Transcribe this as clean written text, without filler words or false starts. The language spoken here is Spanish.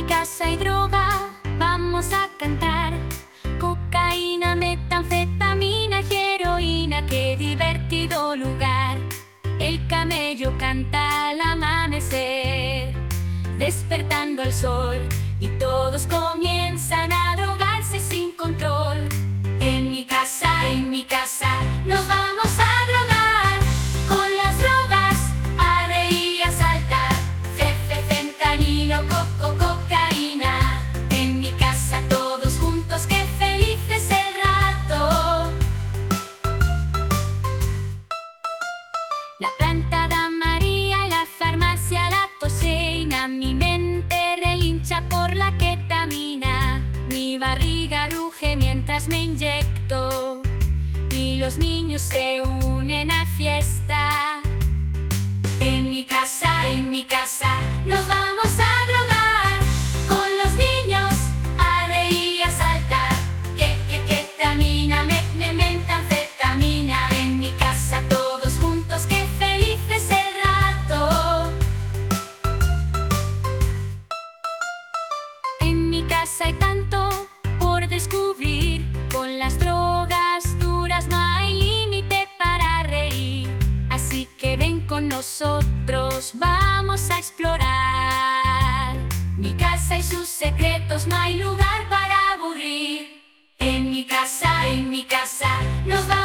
casa hay droga, vamos a cantar. Cocaína, metanfetamina y heroína, qué divertido lugar. El camello canta al amanecer, despertando el sol, y todos comienzan a drogarse sin control. En mi casa, nos vamos a drogar. Con las drogas, a reír y a saltar. Fentanilo, cocaína. En mi casa todos juntos, qué feliz es el rato. La planta da María, la farmacia la toseina. Mi mente relincha por la ketamina. Mi barriga ruge mientras me inyecto, y los niños se unen a fiesta. En mi casa, nos vamos a drogar. Con los niños, a reír y a saltar. Ketamina, metanfetamina. En mi casa todos juntos, qué feliz es el rato. En mi casa hay tanto por descubrir. Con las drogas duras no hay límite para reír. Así que ven con nosotros, vamos a explorar. Mi casa y sus secretos, no hay lugar para aburrir. En mi casa, nos vamos